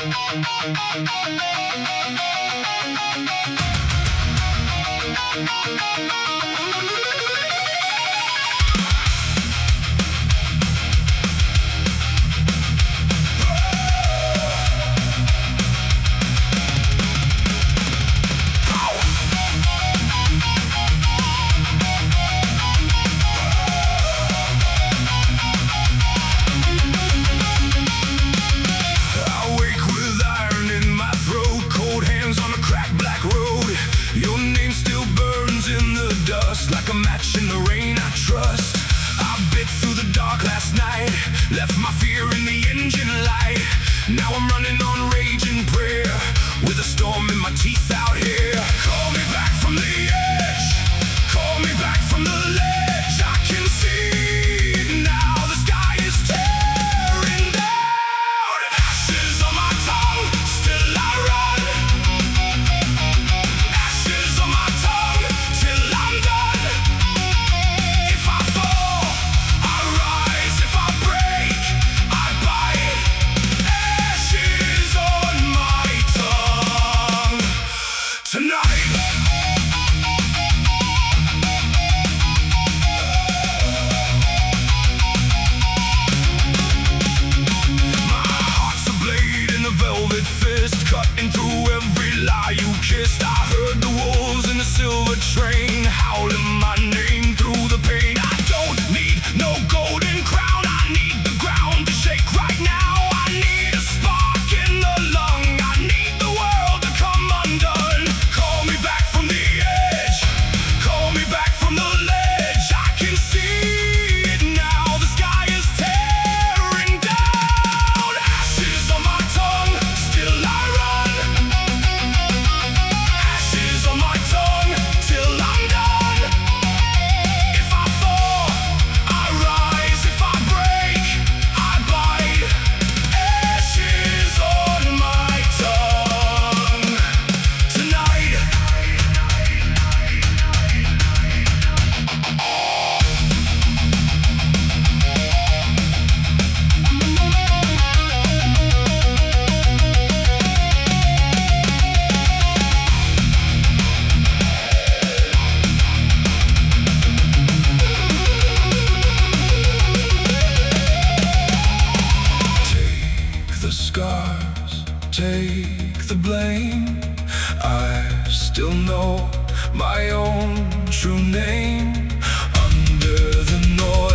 Like a match in the rain, I trust. I bit through the dark last night, left my fear in the engine light. Now I'm running on rage and prayer, with a storm in my teeth out here. Call me back from the edge, call me back from the ledge. I can see it now, the sky is tearing down. Ashes on my tongue, still I run. Ashes on my tongue, till I'm done. Cutting through every lie you kissed. I heard the wolves in the silver train howling my name through the pain. I don't need no golden crown, I need the ground to shake right now. I need a spark in the lung, I need the world to come undone. Call me back from the edge, call me back from the ledge. I can see it now, the sky is tearing down. Ashes on my tongue, still I run. Ashes on my tongue, till I'm done. If I fall, I rise. If I break, I bite. Ashes on my tongue tonight. Take the scars, take the blame. I still know my own true name. Under the noise